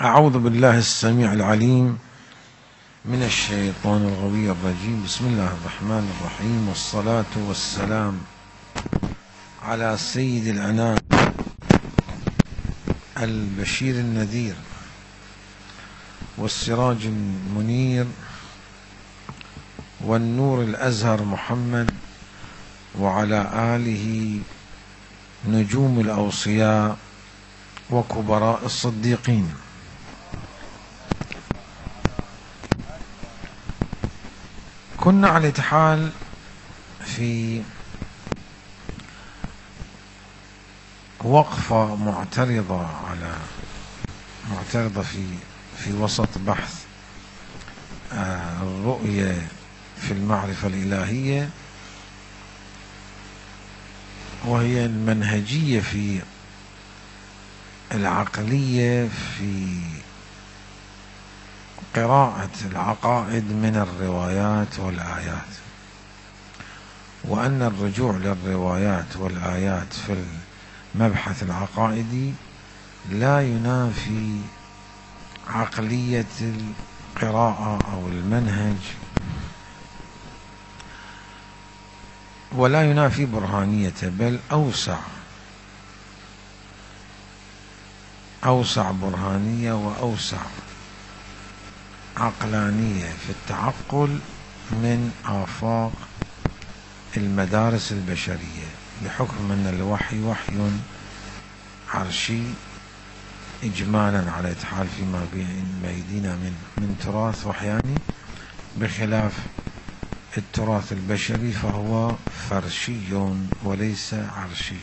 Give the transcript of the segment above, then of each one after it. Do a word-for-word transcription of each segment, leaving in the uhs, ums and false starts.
أعوذ بالله السميع العليم من الشيطان الغوي الرجيم. بسم الله الرحمن الرحيم، والصلاة والسلام على سيد الأنام البشير النذير والسراج المنير والنور الأزهر محمد، وعلى آله نجوم الأوصياء وكبراء الصديقين. كنا على حال في وقفة معترضة على معترضة في في وسط بحث الرؤية في المعرفة الإلهية، وهي المنهجية في العقلية في قراءة العقائد من الروايات والآيات، وأن الرجوع للروايات والآيات في المبحث العقائدي لا ينافي عقلية القراءة أو المنهج، ولا ينافي برهانيته، بل أوسع أوسع برهانية وأوسع عقلانية في التعقل من آفاق المدارس البشرية، بحكم أن الوحي وحي عرشي إجمالا على حال فيما بأيدينا من من تراث وحياني، بخلاف التراث البشري فهو فرشي وليس عرشي.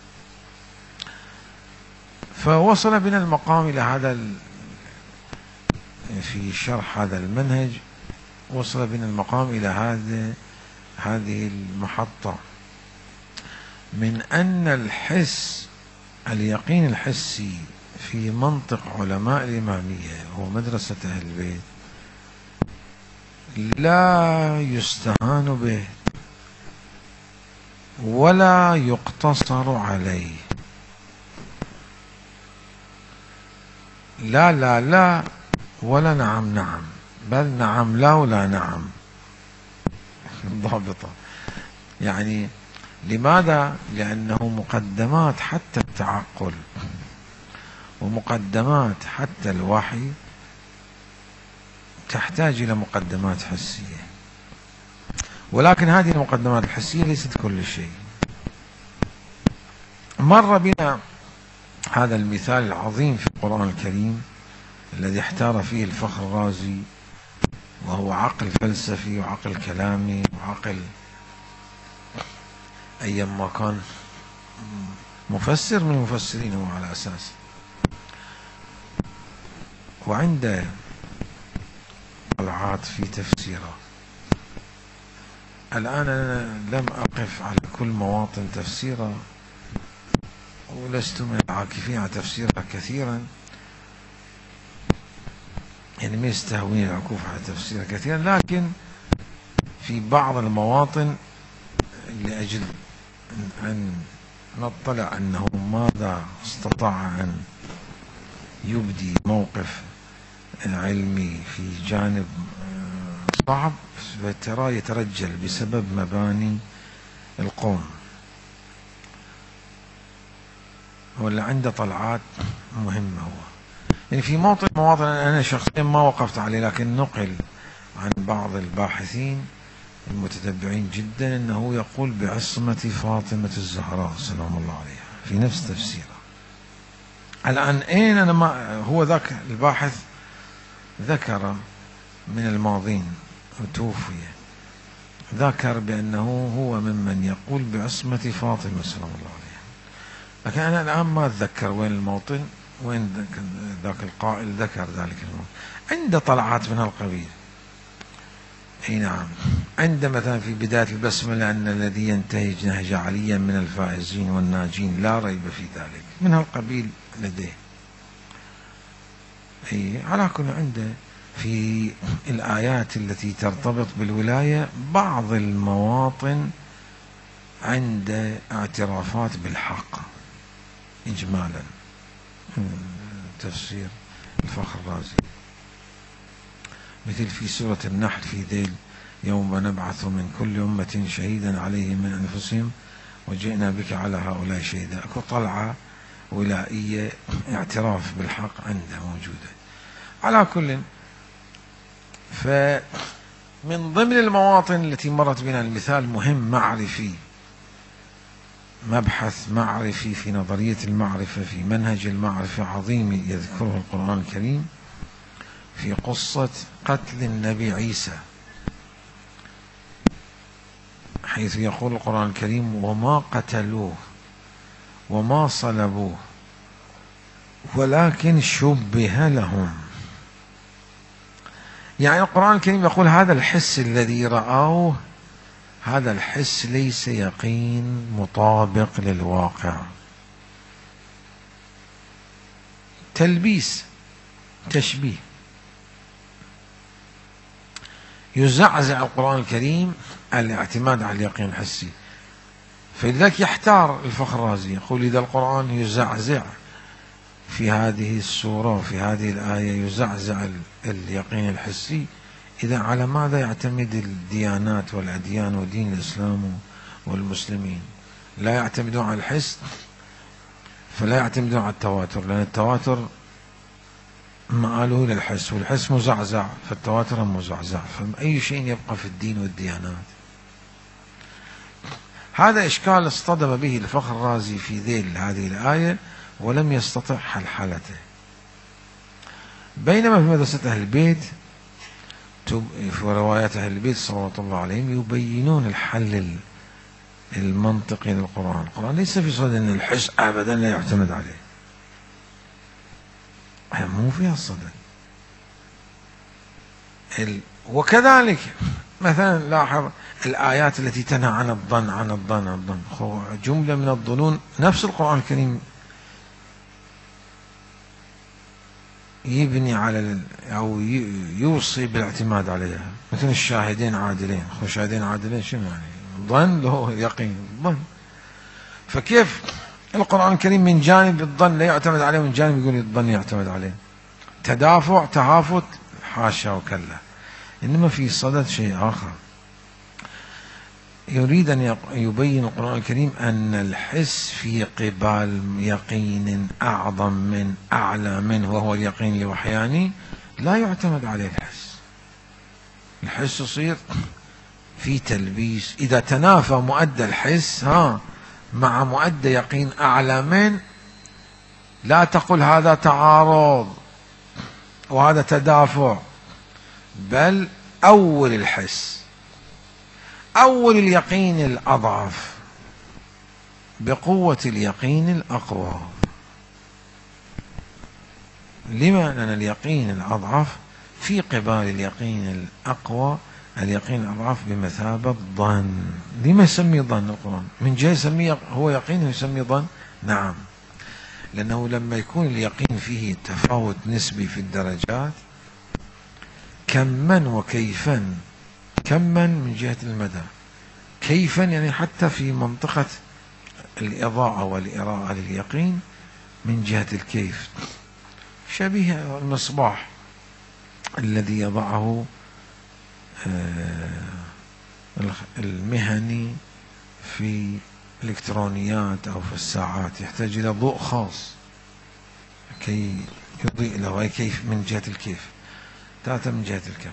فوصل بنا المقام إلى هذا في شرح هذا المنهج، وصل بنا المقام إلى هذا هذه المحطة من أن الحس اليقين الحسي في منطق علماء الإمامية هو مدرسة أهل البيت لا يستهان به ولا يقتصر عليه. لا لا لا ولا نعم نعم، بل نعم لا ولا نعم ضابطة. يعني لماذا؟ لأنه مقدمات حتى التعقل ومقدمات حتى الوحي تحتاج إلى مقدمات حسية، ولكن هذه المقدمات الحسية ليست كل شيء. مر بنا هذا المثال العظيم في القرآن الكريم الذي احتار فيه الفخر الرازي، وهو عقل فلسفي وعقل كلامي وعقل أيما كان مفسر من المفسرين هو على أساس. وعنده طلعات في تفسيره. الآن أنا لم أقف على كل مواطن تفسيره، ولست من العاكفين على تفسيرها كثيرا، يعني ما يستهويني العكوف على تفسيرها كثيرا، لكن في بعض المواطن لأجل أن نطلع أنه ماذا استطاع أن يبدي موقف علمي في جانب صعب، فترى يترجل بسبب مباني القوم، ولا عنده طلعات مهمة. هو يعني في موطن مواطن أنا شخصيا ما وقفت عليه، لكن نقل عن بعض الباحثين المتتبعين جدا أنه يقول بعصمة فاطمة الزهراء سلام الله عليها في نفس تفسيره. الآن أين أنا ما هو ذاك الباحث ذكر من الماضين وتوفي، ذكر بأنه هو ممن يقول بعصمة فاطمة سلام الله عليها، لكن أنا الآن ما أتذكر وين الموطن، وين ذاك القائل ذكر ذلك الموطن. عنده طلعات من هالقبيل. اي نعم، عنده مثلا في بداية البسملة أن الذي ينتهج نهج عليا من الفائزين والناجين لا ريب في ذلك، من هالقبيل لديه. اي على كل عنده في الآيات التي ترتبط بالولاية بعض المواطن عنده اعترافات بالحق إجمالا. تفسير الفخر الرازي، مثل في سورة النحل في ذيل: يوم نبعث من كل أمة شهيدا عليهم من أنفسهم وجئنا بك على هؤلاء شهيدا. أكو طلعة ولائية، اعتراف بالحق عنده موجودة. على كل، فمن ضمن المواطن التي مرت بنا المثال مهم معرفي، مبحث معرفي في نظرية المعرفة في منهج المعرفة عظيم يذكره القرآن الكريم في قصة قتل النبي عيسى، حيث يقول القرآن الكريم: وما قتلوه وما صلبوه ولكن شبه لهم. يعني القرآن الكريم يقول هذا الحس الذي رأوه، هذا الحس ليس يقين مطابق للواقع، تلبيس، تشبيه. يزعزع القرآن الكريم الاعتماد على اليقين الحسي، فلذلك يحتار الفخر الرازي، يقول إذا القرآن يزعزع في هذه السورة وفي هذه الآية يزعزع اليقين الحسي، إذا على ماذا يعتمد الديانات والأديان ودين الإسلام والمسلمين؟ لا يعتمدون على الحس، فلا يعتمدون على التواتر، لأن التواتر مآله للحس، والحس مزعزع، فالتواتر مزعزع، فأي شيء يبقى في الدين والديانات. هذا إشكال اصطدم به الفخر الرازي في ذيل هذه الآية ولم يستطع حلحلته. بينما في مدرسة أهل البيت، في روايات أهل البيت صلوات الله عليهم، يبينون الحل المنطقي للقرآن. القرآن ليس في صدد أن الحس أبدا لا يعتمد عليه، مو فيها الصدد. وكذلك مثلا لاحظ الآيات التي تنهى عن الظن عن الظن عن الظن، جملة من الظنون نفس القرآن الكريم يبني على أو يوصي بالاعتماد عليها، مثل الشاهدين عادلين. الشاهدين عادلين شنو يعني؟ ظن له يقين، ظن. فكيف القرآن الكريم من جانب الظن لا يعتمد عليه، ومن جانب يقول الظن يعتمد عليه؟ تدافع، تهافت، حاشا وكلا. إنما في صدد شيء آخر. يريد أن يبين القرآن الكريم أن الحس في قبال يقين أعظم من أعلى منه، وهو اليقين الوحياني، لا يعتمد عليه الحس. الحس يصير في تلبيس. إذا تنافى مؤدى الحس ها مع مؤدى يقين أعلى من، لا تقل هذا تعارض وهذا تدافع، بل أول الحس، أول اليقين الأضعف بقوة اليقين الأقوى. لما؟ لأن اليقين الأضعف في قبال اليقين الأقوى، اليقين الأضعف بمثابة ظن. لما يسمي ظن القرآن؟ من جهة يسميه هو يقين ويسميه ظن؟ نعم، لأنه لما يكون اليقين فيه تفاوت نسبي في الدرجات، كما وكيفا. كما من جهة المدى، كيفا يعني حتى في منطقة الإضاءة والإراءة لليقين من جهة الكيف، شبيه المصباح الذي يضعه المهني في الإلكترونيات أو في الساعات، يحتاج إلى ضوء خاص كي يضيء له، أي كيف من جهة الكيف، ثلاثة من جهة الكم.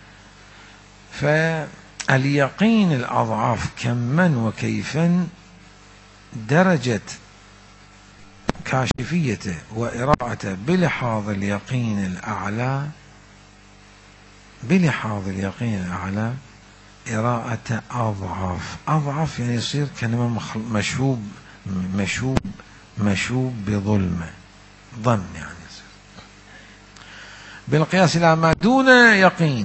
فاليقين الأضعاف كما وكيفا درجة كاشفيته وإراءته بلحاظ اليقين الأعلى، بلحاظ اليقين الأعلى إراءة أضعف. أضعف يعني يصير كلمة مشوب مشوب مشوب بظلمة، ظن يعني يصير بالقياس إلى ما دون يقين.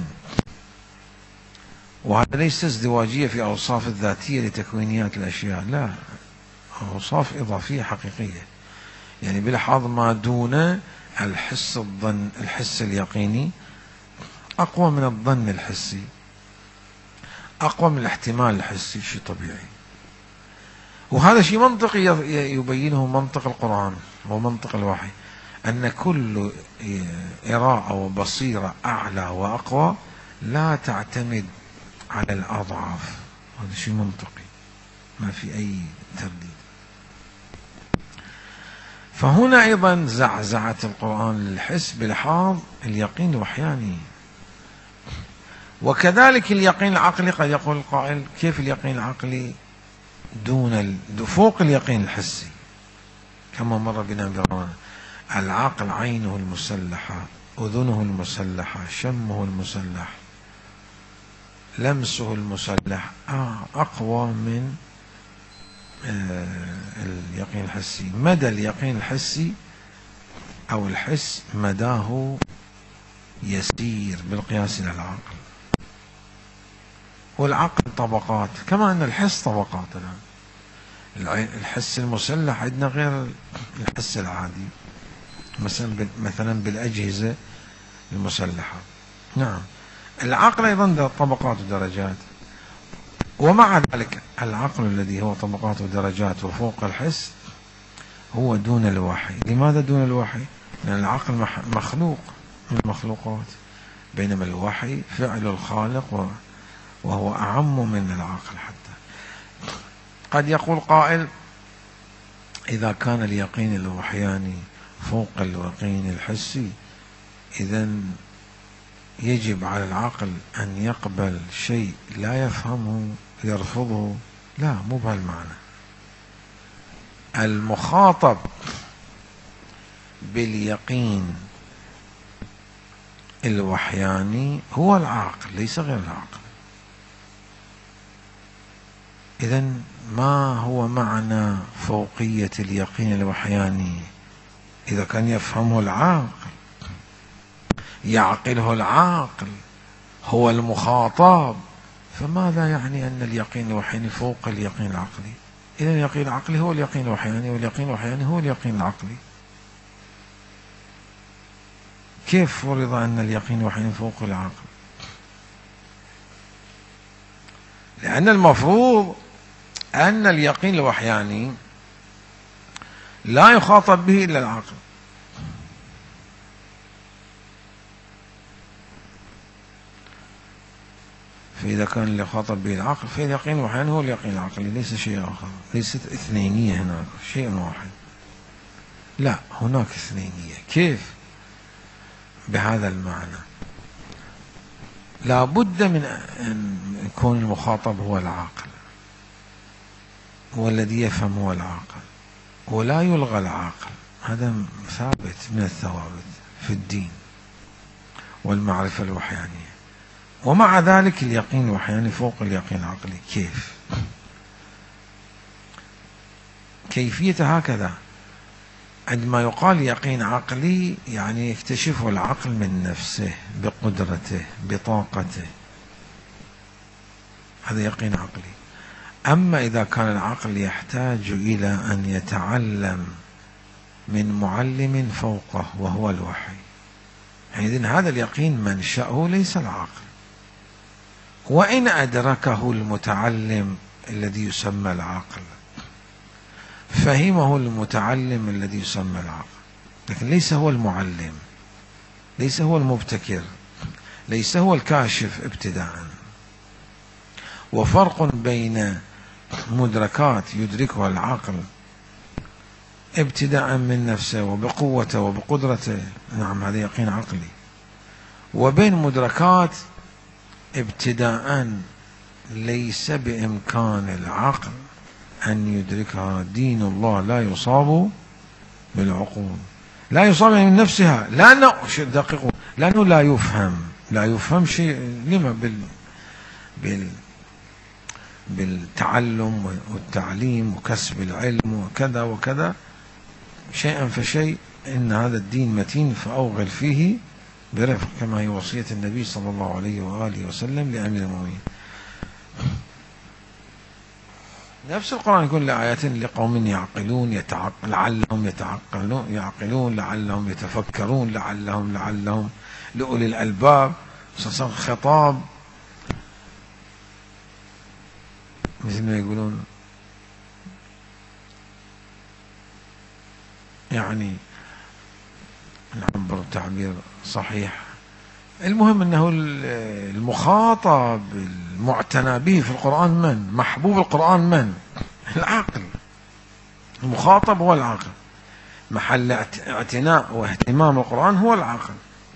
وهذا ليس ازدواجية في أوصاف الذاتية لتكوينيات الأشياء، لا، أوصاف إضافية حقيقية، يعني بلحاظ ما دون الحس الظن الحس اليقيني أقوى من الظن الحسي، أقوى من الاحتمال الحسي، شيء طبيعي. وهذا شيء منطقي يبينه منطق القرآن ومنطق الوحي. أن كل إراءة وبصيرة أعلى وأقوى لا تعتمد على الأضعاف. هذا شيء منطقي ما في أي ترديد. فهنا أيضا زعزعة القرآن للحس بلحاظ اليقين الوحياني. وكذلك اليقين العقلي، قد يقول القائل كيف اليقين العقلي دون فوق اليقين الحسي؟ كما مر بنا برمضان، العقل عينه المسلحة، أذنه المسلحة، شمه المسلح، لمسه المسلح أقوى من اليقين الحسي. مدى اليقين الحسي أو الحس مداه يسير بالقياس إلى العقل. والعقل طبقات، كما أن الحس طبقات. الآن الحس المسلح عندنا غير الحس العادي، مثلا مثلا بالأجهزة المسلحة. نعم، العقل أيضا طبقات ودرجات. ومع ذلك العقل الذي هو طبقات ودرجات وفوق الحس هو دون الوحي. لماذا دون الوحي؟ لأن العقل مخلوق من المخلوقات، بينما الوحي فعل الخالق وهو أعم من العقل. حتى قد يقول قائل إذا كان اليقين الوحياني فوق اليقين الحسي، إذن يجب على العقل أن يقبل شيء لا يفهمه يرفضه. لا، مو بهالمعنى. المخاطب باليقين الوحياني هو العقل ليس غير العقل. إذن ما هو معنى فوقية اليقين الوحياني؟ إذا كان يفهمه العقل يعقله العقل هو المخاطب، فماذا يعني أن اليقين الوحياني فوق اليقين العقلي؟ إذن اليقين العقلي هو اليقين الوحياني، واليقين الوحياني هو اليقين العقلي. كيف فرض أن اليقين الوحياني فوق العقل؟ لأن المفروض أن اليقين الوحياني لا يخاطب به إلا العقل. فإذا كان اللي يخاطب به العقل فاليقين الوحياني هو اليقين العقلي، ليس شيء آخر. ليست اثنينية هناك شيء واحد، لا، هناك اثنينية. كيف؟ بهذا المعنى لا بد من أن يكون المخاطب هو العاقل، والذي يفهم هو العاقل، ولا يلغى العاقل. هذا ثابت من الثوابت في الدين والمعرفة الوحيانية. ومع ذلك اليقين الوحياني فوق اليقين العقلي. كيف؟ كيفية هكذا: عندما يقال يقين عقلي يعني يكتشفه العقل من نفسه بقدرته بطاقته، هذا يقين عقلي. أما إذا كان العقل يحتاج إلى أن يتعلم من معلم فوقه وهو الوحي، حينئذ هذا اليقين منشأه ليس العقل. وإن أدركه المتعلم الذي يسمى العقل، فهمه المتعلم الذي يسمى العقل، لكن ليس هو المعلم، ليس هو المبتكر، ليس هو الكاشف ابتداء. وفرق بين مدركات يدركها العقل ابتداء من نفسه وبقوته وبقدرته، نعم هذا يقين عقلي، وبين مدركات ابتداء ليس بإمكان العقل أن يدركها. دين الله لا يصاب بالعقول، لا يصاب من نفسها، لأنه دقيقوا لأنه لا يفهم لا يفهم شيء. لما بال بال بالتعلم والتعليم وكسب العلم وكذا وكذا شيئا فشيء. إن هذا الدين متين فأوغل فيه برفق، كما هي وصية النبي صلى الله عليه وآله وسلم لأمير المؤمنين. نفس القرآن يقول لآيات لقوم يعقلون يتعقل لعلهم يتعقلون يعقلون لعلهم يتفكرون لعلهم لعلهم لأولي الألباب. خطاب مثل ما يقولون يعني نعبر تعبير صحيح. المهم أنه المخاطب المعتنى به في القرآن من؟ محبوب القرآن من؟ العاقل. المخاطب هو العاقل، محل اعتناء واهتمام القرآن هو العاقل.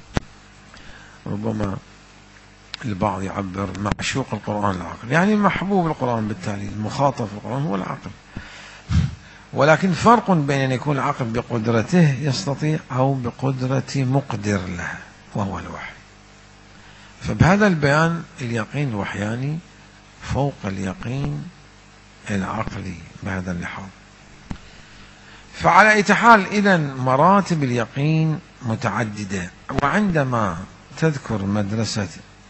ربما البعض يعبر معشوق القرآن العاقل، يعني محبوب القرآن، بالتالي المخاطب في القرآن هو العاقل. ولكن فرق بين أن يكون العاقل بقدرته يستطيع أو بقدرة مقدر له وهو الوحي. فبهذا البيان اليقين الوحياني فوق اليقين العقلي بهذا اللحاظ. فعلى أي حال إذن مراتب اليقين متعددة. وعندما تذكر مدرسة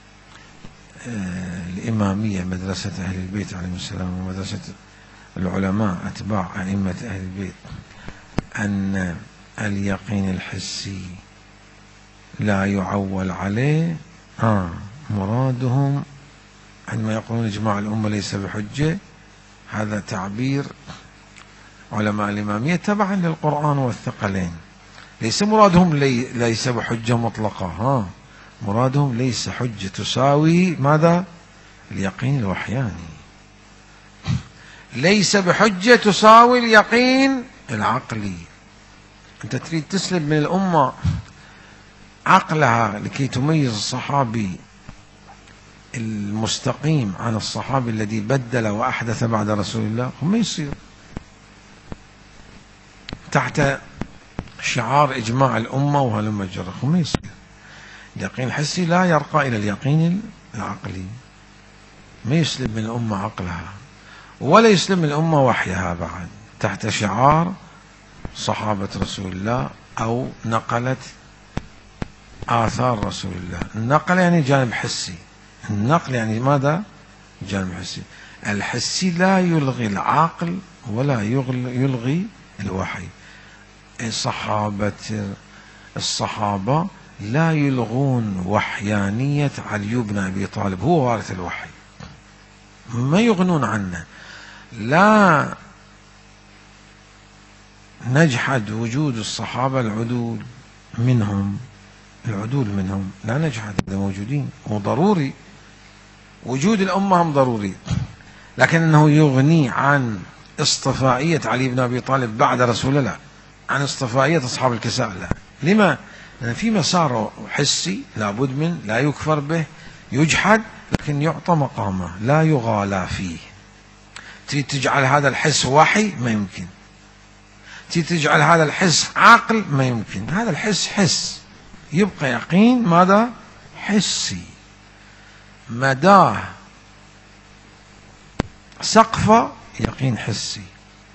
الإمامية، مدرسة أهل البيت عليهم السلام، ومدرسة العلماء أتباع أئمة أهل البيت، أن اليقين الحسي لا يعول عليه، آه مرادهم عندما يقولون إجماع الأمة ليس بحجة، هذا تعبير علماء الإمامية تبعا للقرآن والثقلين. ليس مرادهم لي ليس بحجة مطلقة، ها مرادهم ليس حجة تساوي ماذا؟ اليقين الوحياني. ليس بحجة تساوي اليقين العقلي. أنت تريد تسلب من الأمة عقلها لكي تميز الصحابي المستقيم عن الصحابي الذي بدل وأحدث بعد رسول الله، ما يصير. تحت شعار إجماع الأمة وهلم جرى، ما يصير. اليقين الحسي لا يرقى إلى اليقين العقلي، ما يسلب من الأمة عقلها ولا يسلب من الأمة وحيها بعد، تحت شعار صحابة رسول الله أو نقلت آثار رسول الله. النقل يعني جانب حسي، النقل يعني ماذا؟ جانب حسي. الحسي لا يلغي العقل ولا يلغي الوحي. الصحابة الصحابة لا يلغون وحيانية علي بن أبي طالب، هو وارث الوحي، ما يغنون عنه. لا نجحد وجود الصحابة العدول منهم، العدول منهم لا نجحد، هذا موجودين وضروري، وجود الأمة هم ضروري، لكنه يغني عن اصطفائية علي بن أبي طالب بعد رسول الله، عن اصطفائية أصحاب الكساء لا. لما؟ لأن في مسار حسي لابد من، لا يكفر به، يجحد، لكن يعطى مقامه، لا يغالى فيه. تريد تجعل هذا الحس وحي؟ ما يمكن. تريد تجعل هذا الحس عقل؟ ما يمكن. هذا الحس حس، يبقى يقين ماذا؟ حسي، مداه سقف يقين حسي،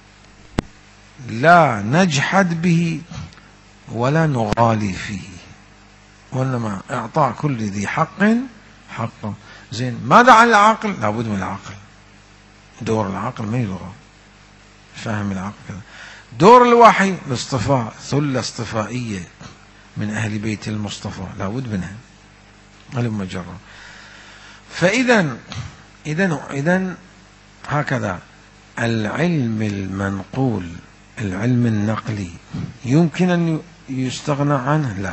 لا نجحد به ولا نغالي فيه، وإنما إعطاء كل ذي حق حقه. زين، ماذا عن العقل؟ لابد من العقل، دور العقل ما يلغى، فهم العقل كذا. دور الوحي الاصطفاء، ثلة اصطفائية من أهل بيت المصطفى لابد منها، هلم جرى. فإذا إذا إذا هكذا العلم المنقول، العلم النقلي يمكن أن يستغنى عنه؟ لا.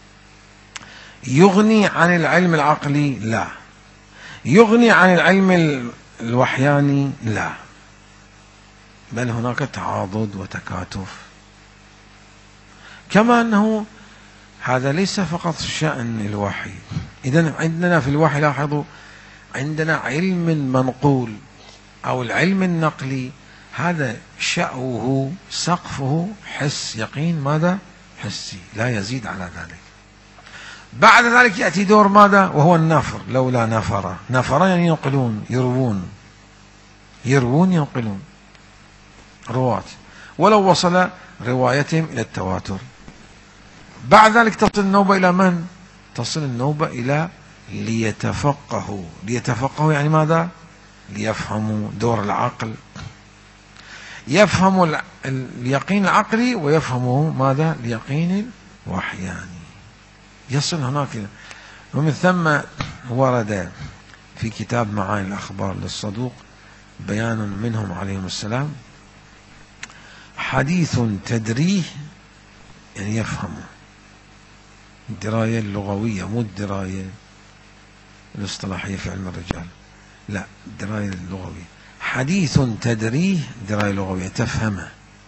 يغني عن العلم العقلي؟ لا. يغني عن العلم الوحياني؟ لا، بل هناك تعاضد وتكاتف. كما أنه هذا ليس فقط شأن الوحي. إذن عندنا في الوحي، لاحظوا، عندنا علم منقول أو العلم النقلي، هذا شأوه سقفه حس، يقين ماذا؟ حسي، لا يزيد على ذلك. بعد ذلك يأتي دور ماذا؟ وهو النفر. لولا نفر، نفر يعني ينقلون، يروون، يروون ينقلون، رواة، ولو وصل روايتهم إلى التواتر. بعد ذلك تصل النوبة إلى من؟ تصل النوبة إلى ليتفقهوا. ليتفقهوا يعني ماذا؟ ليفهموا دور العقل، يفهموا اليقين العقلي ويفهموا ماذا؟ اليقين الوحياني. يصل هناك. ومن ثم ورد في كتاب معاني الأخبار للصدوق بيان منهم عليهم السلام، حديث تدريه يعني يفهمه، الدراية اللغوية مو الدراية الاصطلاحية في علم الرجال، لا الدراية اللغوية. حديث تدريه دراية لغوية تفهمه.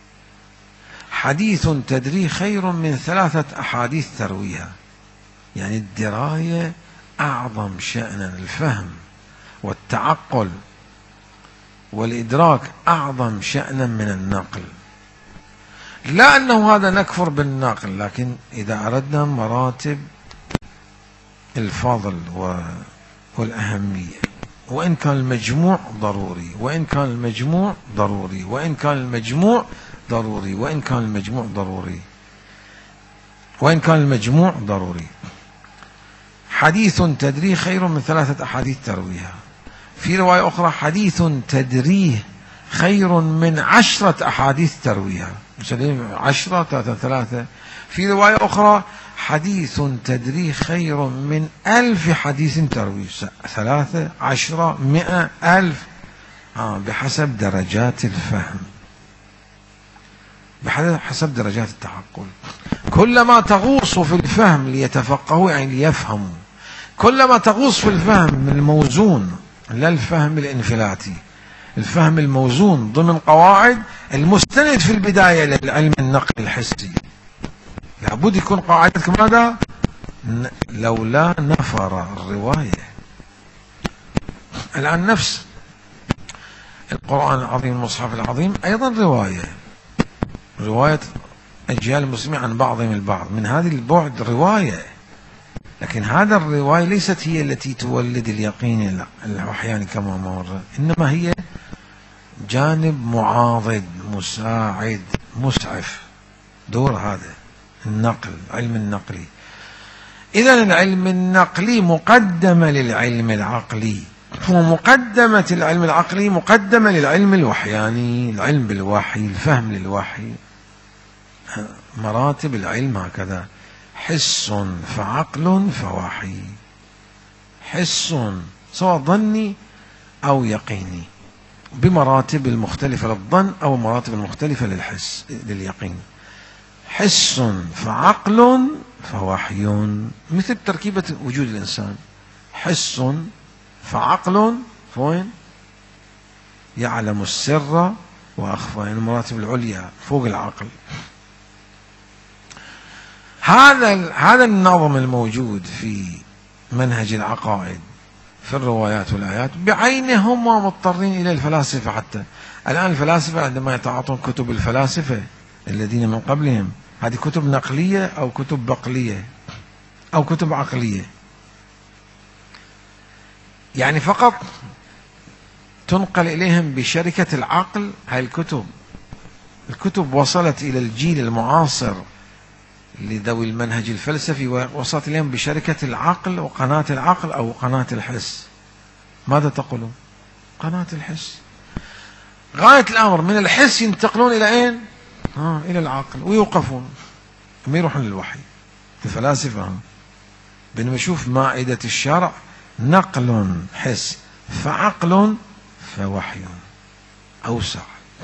حديث تدريه خير من ثلاثة أحاديث ترويها. يعني الدراية أعظم شأنا، الفهم والتعقل والإدراك أعظم شأنا من النقل. لا أنه هذا نكفر بالنقل، لكن إذا أردنا مراتب الفضل والأهمية، وإن كان المجموع ضروري وإن كان المجموع ضروري وإن كان المجموع ضروري وإن كان المجموع ضروري وإن كان المجموع ضروري حديث تدريه خير من ثلاثة أحاديث ترويها. في رواية أخرى حديث تدريه خير من عشرة أحاديث ترويها. عشرة ثلاثة ثلاثة. في رواية أخرى حديث تدريه خير من ألف حديث ترويه. ثلاثة عشرة مئة ألف، آه بحسب درجات الفهم، بحسب درجات التعقل. كلما تغوص في الفهم ليتفقهوا يعني ليفهموا، كلما تغوص في الفهم الموزون، لا الفهم الانفلاتي، الفهم الموزون ضمن قواعد المستند في البداية للعلم النقل الحسي. لابد يكون قاعدتك ماذا؟ لولا نفر الرواية. الآن نفس القرآن العظيم المصحف العظيم أيضا رواية، رواية أجيال المسلمين عن بعضهم البعض، من هذه البعد رواية، لكن هذا الرواية ليست هي التي تولد اليقين الوحياني كما مر، إنما هي جانب معاضد مساعد مسعف، دور هذا النقل، علم النقلي. إذن العلم النقلي مقدمة للعلم العقلي، ومقدمة العلم العقلي مقدمة للعلم الوحياني، العلم بالوحي، الفهم للوحي. مراتب العلم هكذا: حس فعقل فوحي. حس سواء ظني أو يقيني، بمراتب المختلفة للظن أو مراتب المختلفة للحس لليقين. حس فعقل فوحي، مثل تركيبة وجود الإنسان. حس فعقل فوين؟ يعلم السر وأخفى، يعني المراتب العليا فوق العقل. هذا هذا النظم الموجود في منهج العقائد في الروايات والآيات بعينه هم مضطرين إلى الفلاسفة. حتى الآن الفلاسفة عندما يتعاطون كتب الفلاسفة الذين من قبلهم، هذه كتب نقلية أو كتب بقلية أو كتب عقلية، يعني فقط تنقل إليهم بشركة العقل. هاي الكتب الكتب وصلت إلى الجيل المعاصر لذوي المنهج الفلسفي، وصلت إليهم بشركة العقل وقناة العقل أو قناة الحس. ماذا تقولون؟ قناة الحس. غاية الأمر من الحس ينتقلون إلى أين؟ آه إلى العقل، ويوقفون ما يروحون للوحي. الفلاسفة بينما يشوف مائدة الشرع نقل حس فعقل فوحي أوسع.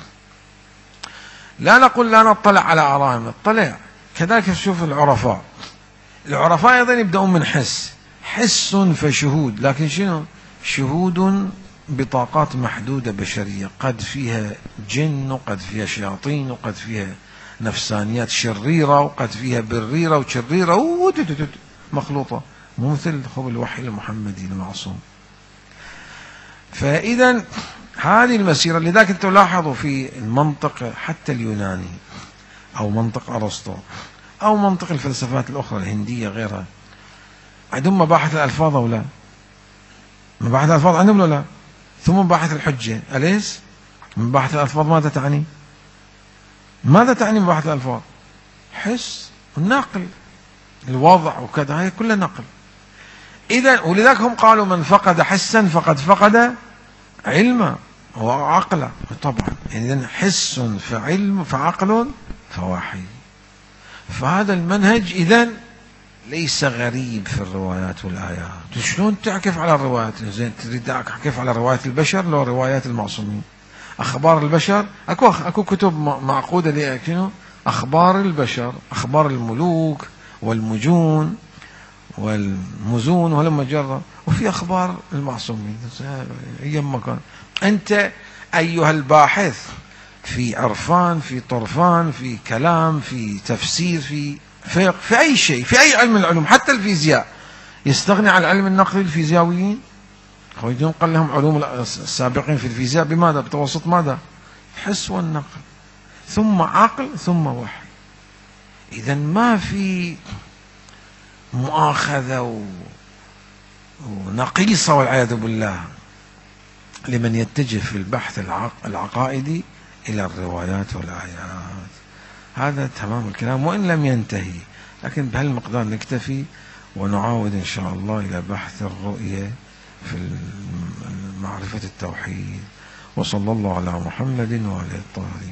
لا نقول لا نطلع على آرائهم، نطلع. كذلك تشوف العرفاء، العرفاء أيضا يبدأون من حس، حس فشهود، لكن شنو؟ شهود بطاقات محدودة بشرية، قد فيها جن وقد فيها شياطين وقد فيها نفسانيات شريرة وقد فيها بريرة وشريرة مخلوطة، مو مثل خب الوحي المحمدي المعصوم. فإذا هذه المسيرة، لذلك أنتم لاحظوا في المنطق حتى اليوناني أو منطق أرسطو أو منطق الفلسفات الأخرى الهندية غيرها، عندهم مباحث الألفاظ أو لا؟ مباحث الألفاظ عندهم ولا لا؟ ثم مباحث الحجة، أليس؟ مباحث الألفاظ ماذا تعني؟ ماذا تعني مباحث الألفاظ؟ حس النقل، الوضع وكذا، هي كلها نقل. إذا ولذلك هم قالوا من فقد حسا فقد فقد علما وعقلا. طبعا يعني حس فعلم فعقل فوحي. فهذا المنهج إذن ليس غريب في الروايات والآيات. شلون تعكف على الروايات؟ زين تريد أعكف على روايات البشر لو روايات المعصومين؟ أخبار البشر أكو أكو كتب معقودة لأكنه أخبار البشر، أخبار الملوك والمجون والمزون ولما جرى، وفي أخبار المعصومين أيام كان. أنت أيها الباحث في عرفان، في طرفان، في كلام، في تفسير، في فقه، في أي شيء، في أي علم من العلوم، حتى الفيزياء، يستغني عن العلم النقدي الفيزيائيين؟ ينقل لهم علوم السابقين في الفيزياء بماذا؟ بتوسط ماذا؟ الحس والنقل، ثم عقل، ثم وحي. إذا ما في مؤاخذة ونقيصة والعياذ بالله لمن يتجه في البحث العقائدي إلى الروايات والآيات. هذا تمام الكلام وإن لم ينتهي، لكن بهالمقدار نكتفي ونعاود إن شاء الله إلى بحث الرؤية في معرفة التوحيد. وصلى الله على محمد وعلى الطاهرين.